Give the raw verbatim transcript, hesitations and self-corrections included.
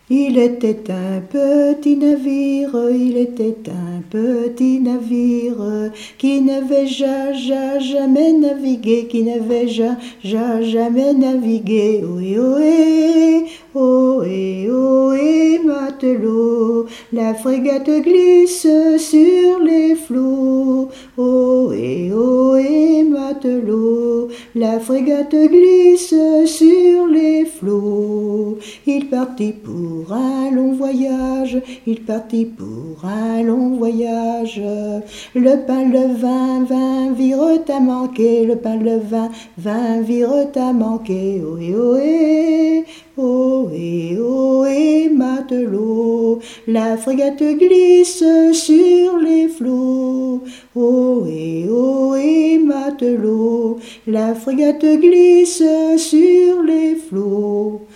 Il était un petit navire, il était un petit navire qui n'avait ja, ja, jamais navigué, qui n'avait ja, ja, jamais navigué. Ohé, ohé, ohé, ohé, matelot, la frégate glisse sur les flots. Ohé, ohé, matelot, la frégate glisse sur les flots. Il partit pour un long voyage, il partit pour un long voyage. Le pain, le vin, vin, virent à manquer, le pain, le vin, vin, virent à manquer. Ohé, ohé, ohé, ohé, matelot, la frégate glisse sur les flots. Ohé, ohé, matelot, la frégate glisse sur les flots.